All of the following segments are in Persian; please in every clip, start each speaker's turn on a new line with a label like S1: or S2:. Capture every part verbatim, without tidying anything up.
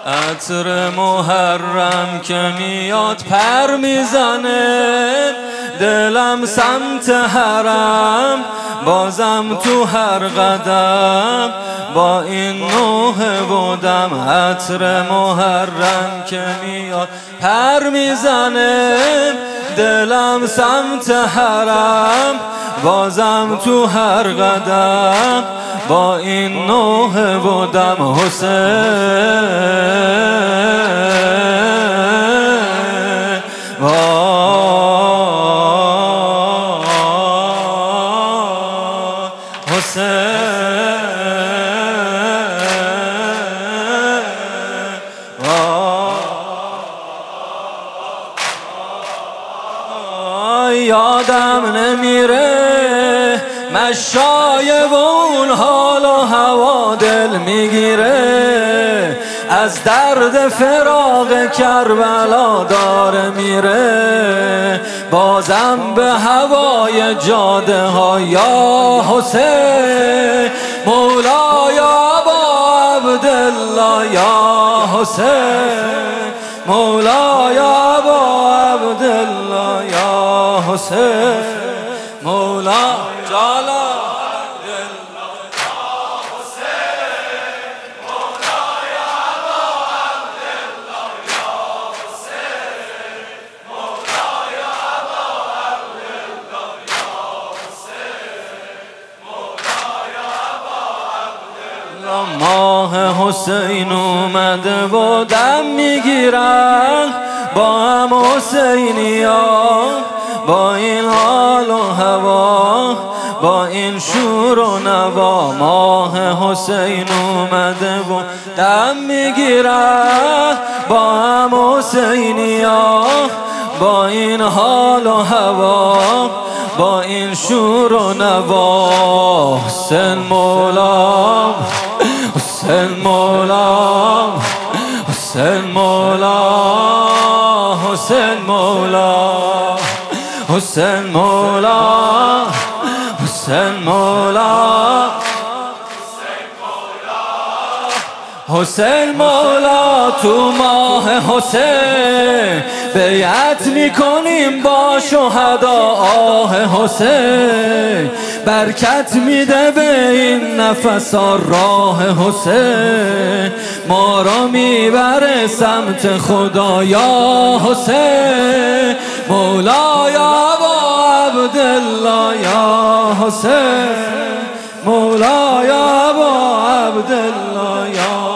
S1: عطر محرم که میاد پر میزنه، دلم سمت حرم بازم تو هر قدم با این نوحه بودم. عطر محرم که میاد پر میزنه، دلم سمت حرم بازم تو هر قدم با این نوحه بودم. حسین یادم نمیره مشای و اون حال و هوا دل میگیره، از درد فراق کربلا داره میره، بازم به هوای جاده ها یا حسین مولا یا با عبدالله یا حسین مولا یا با عبدالله یا حسین مولا جالا ماه حسین اومده و دم میگیرن با هم حسینیا، با این حال و هوا با این شور و نوا. ماه حسین اومده و دم میگیرن با هم حسینیا، با این حال و هوا با این شور و نوا. حسین مولا حسین مولا حسین مولا حسین مولا حسین مولا حسین مولا حسین مولا. تو ماه حسین بیعت میکنیم با شهدا، آه حسین برکت میده به این نفسا راه حسین، ما را میبره سمت خدا یا حسین مولا یا با عبدالله یا حسین مولا یا با عبدالله یا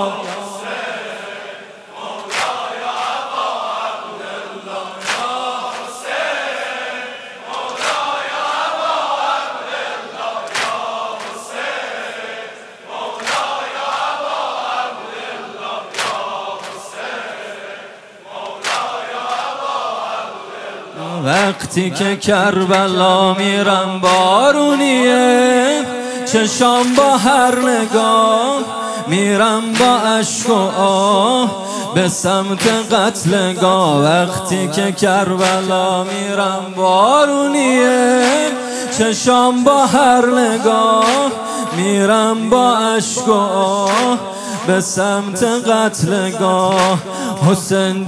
S1: وقتی که کربلا میرم بارونیه، چشام با هر نگاه میرم با اشک و آه به سمت قتلگاه. وقتی که کربلا میرم بارونیه، چشام با هر نگاه میرم با اشک و آه به سمت قتلگاه. حسین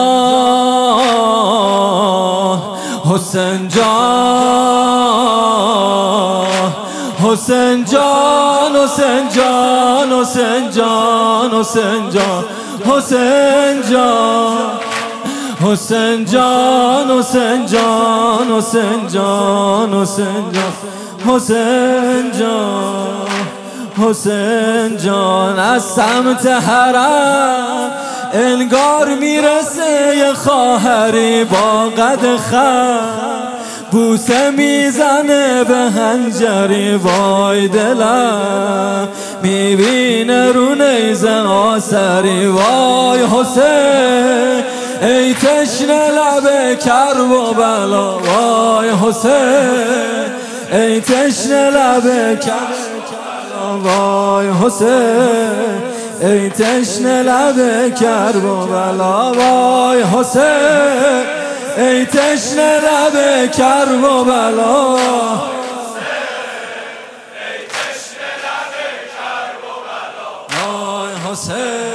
S1: جان حسین جان حسین جان حسین جان حسین جان حسین جان حسین جان حسین جان حسین جان حسین جان حسین جان حسین جان حسین جان. از سمت حرم انگار میرسه یه خواهری با قد خم، بوسه میزنه به هنجری وای دلم، میبینه رو نیزه آسری وای حسین ای تشنه لب کرب و بلا وای حسین ای تشنه لب کرب وای حسین ای تشنه لب کرب و بلا وای حسین ای تشنه لب کرب و بلا وای حسین